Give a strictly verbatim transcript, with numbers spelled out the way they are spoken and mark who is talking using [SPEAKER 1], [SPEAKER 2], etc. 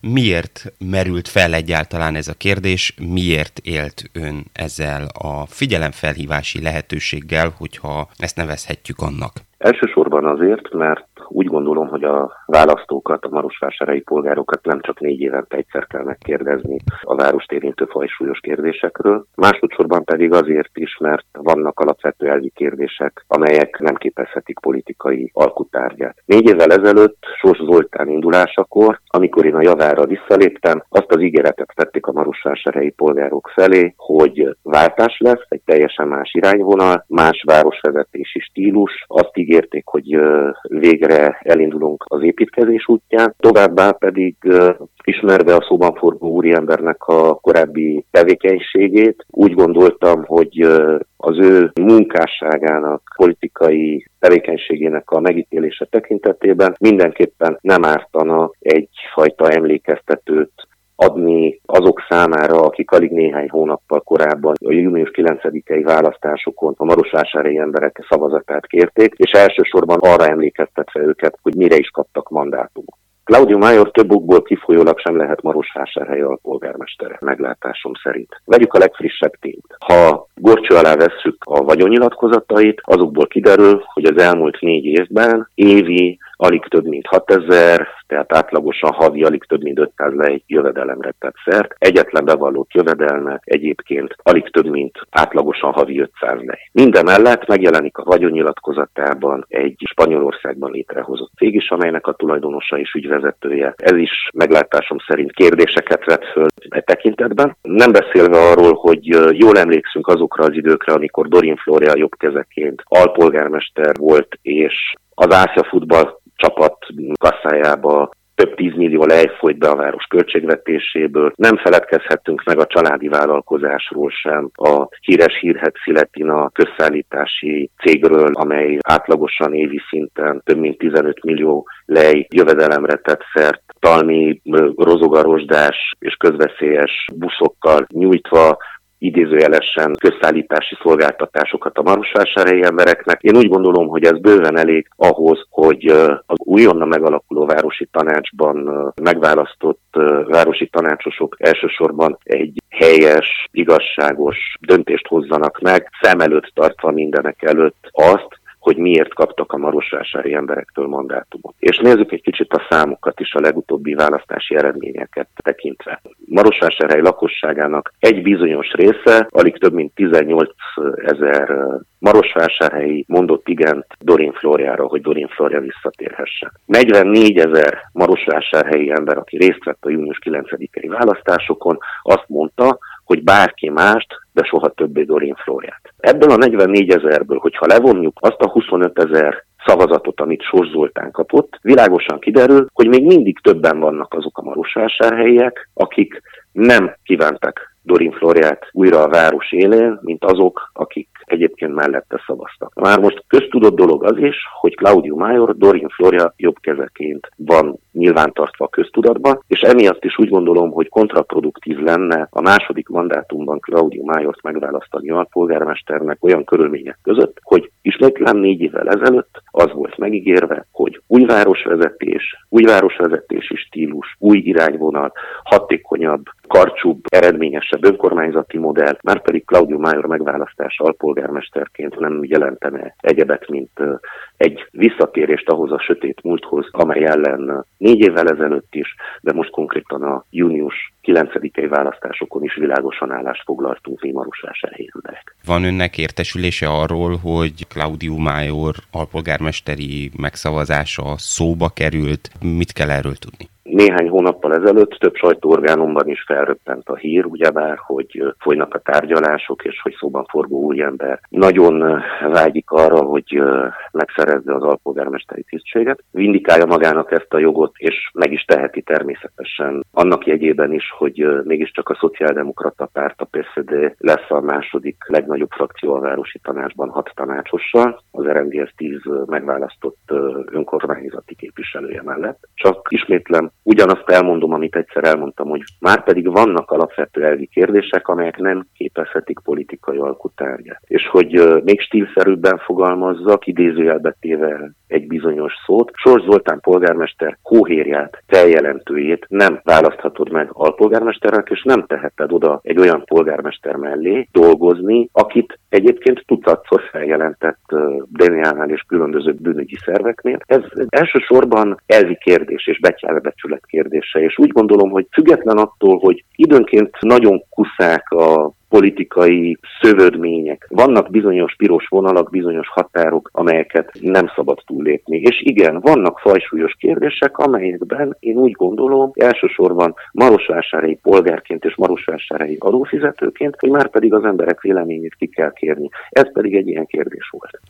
[SPEAKER 1] Miért merült fel egyáltalán ez a kérdés, miért élt ön ezzel a figyelemfelhívási lehetőséggel, hogyha ezt nevezhetjük annak?
[SPEAKER 2] Elsősorban azért, mert úgy gondolom, hogy a választókat, a marosvásárhelyi polgárokat nem csak négy évente egyszer kell megkérdezni a várost érintő fajsúlyos kérdésekről. Másodszorban pedig azért is, mert vannak alapvető elvi kérdések, amelyek nem képezhetik politikai alkutárgyát. Négy évvel ezelőtt Sós Zoltán indulásakor, amikor én a javára visszaléptem, azt az ígéretet tették a marosvásárhelyi polgárok felé, hogy váltás lesz, egy teljesen más irányvonal, más városvezetési stílus. Azt ígérték, hogy végre elindulunk az építkezés útján, továbbá pedig ismerve a szóban forgó úriembernek a korábbi tevékenységét, úgy gondoltam, hogy az ő munkásságának, politikai tevékenységének a megítélése tekintetében mindenképpen nem ártana egyfajta emlékeztetőt adni azok számára, akik alig néhány hónappal korábban a június kilencedikei választásokon a marosvásárhelyi emberek szavazatát kérték, és elsősorban arra emlékeztetve őket, hogy mire is kaptak mandátumot. Claudio Major több okból kifolyólag sem lehet Marosvásárhely alpolgármestere, meglátásom szerint. Vegyük a legfrissebb tényt. Ha górcső alá vesszük a vagyonnyilatkozatait, azokból kiderül, hogy az elmúlt négy évben évi alig több mint hatezer, tehát átlagosan havi alig több mint ötszáz lej jövedelemre tett szert. Egyetlen bevallott jövedelme egyébként alig több mint átlagosan havi ötszáz lej. Mindemellett megjelenik a vagyonnyilatkozatában egy Spanyolországban létrehozott cég is, amelynek a tulajdonosa és ügyvezetője. Ez is meglátásom szerint kérdéseket vet föl e tekintetben. Nem beszélve arról, hogy jól emlékszünk azokra az időkre, amikor Dorin Flória jobbkezeként alpolgármester volt, és az Ászia futball csapat kasszájába több tízmillió lej folyt be a város költségvetéséből. Nem feledkezhetünk meg a családi vállalkozásról sem, a híres Hírhedt Sziletina közszállítási cégről, amely átlagosan évi szinten több mint tizenöt millió lej jövedelemre tett szert, talmi rozogarosdás és közveszélyes buszokkal nyújtva idézőjelesen közszállítási szolgáltatásosokat a marosvásárhelyi embereknek. Én úgy gondolom, hogy ez bőven elég ahhoz, hogy az újonnan megalakuló városi tanácsban megválasztott városi tanácsosok elsősorban egy helyes, igazságos döntést hozzanak meg, szem előtt tartva mindenek előtt azt, hogy miért kaptak a marosvásárhelyi emberektől mandátumot. És nézzük egy kicsit a számokat is, a legutóbbi választási eredményeket tekintve. Marosvásárhely lakosságának egy bizonyos része, alig több mint tizennyolc ezer marosvásárhelyi mondott igent Dorin Flóriára, hogy Dorin Flória visszatérhessen. negyvennégy ezer marosvásárhelyi ember, aki részt vett a június kilencedikei választásokon, azt mondta, hogy bárki mást, de soha többé Dorin Flóriát. Ebből a negyvennégy ezerből, hogyha levonjuk azt a huszonöt ezer szavazatot, amit Sós Zoltán kapott, világosan kiderül, hogy még mindig többen vannak azok a marosvásárhelyiek, akik nem kívántak Dorin Flóriát újra a város élén, mint azok, akik egyébként mellette szavaztak. Már most köztudott dolog az is, hogy Claudio Major Dorin Flória jobbkezeként van nyilvántartva a köztudatban, és emiatt is úgy gondolom, hogy kontraproduktív lenne a második mandátumban Claudio Majort megválasztani alpolgármesternek olyan körülmények között, hogy ismétlem négy évvel ezelőtt az volt megígérve, hogy új városvezetés, új városvezetési stílus, új irányvonal, hatékonyabb, karcsúbb, eredményesebb önkormányzati modell, márpedig Claudio Major megválasztása alpolgármesterként nem jelentene egyebet, mint egy visszatérést ahhoz a sötét múlthoz, amely ellen négy évvel ezelőtt is, de most konkrétan a június kilencedikei választásokon is világosan állást foglaltunk mi marosvásárhelyi emberek.
[SPEAKER 1] Van önnek értesülése arról, hogy Claudio Major alpolgármesteri megszavazása szóba került? Mit kell erről tudni?
[SPEAKER 2] Néhány hónappal ezelőtt több sajtóorgánumban is felröppent a hír, ugyebár, hogy folynak a tárgyalások, és hogy szóban forgó úriember nagyon vágyik arra, hogy megszerezze az alpolgármesteri tisztséget. Vindikálja magának ezt a jogot, és meg is teheti természetesen annak jegyében is, hogy mégiscsak a Szociáldemokrata Párt, a pé es zé dé lesz a második legnagyobb frakció a városi tanácsban hat tanácsossal, az er en dé es tíz megválasztott önkormányzati képviselője mellett. Csak ismétlem, ugyanazt elmondom, amit egyszer elmondtam, hogy már pedig vannak alapvető elvi kérdések, amelyek nem képezhetik politikai alkutárgyát. És hogy még stílszerűbben fogalmazzak, idézőjelbe téve egy bizonyos szót. Sors Zoltán polgármester hóhérját, feljelentőjét nem választhatod meg alpolgármesternek, és nem teheted oda egy olyan polgármester mellé dolgozni, akit egyébként tucatszor feljelentett dé en á-nál és különböző bűnügyi szerveknél. Ez elsősorban elvi kérdés és betyárbecsület kérdése, és úgy gondolom, hogy független attól, hogy időnként nagyon kuszák a politikai szövődmények. Vannak bizonyos piros vonalak, bizonyos határok, amelyeket nem szabad túllépni. És igen, vannak fajsúlyos kérdések, amelyekben én úgy gondolom, elsősorban marosvásárhelyi polgárként és marosvásárhelyi adófizetőként, hogy már pedig az emberek véleményét ki kell kérni. Ez pedig egy ilyen kérdés volt.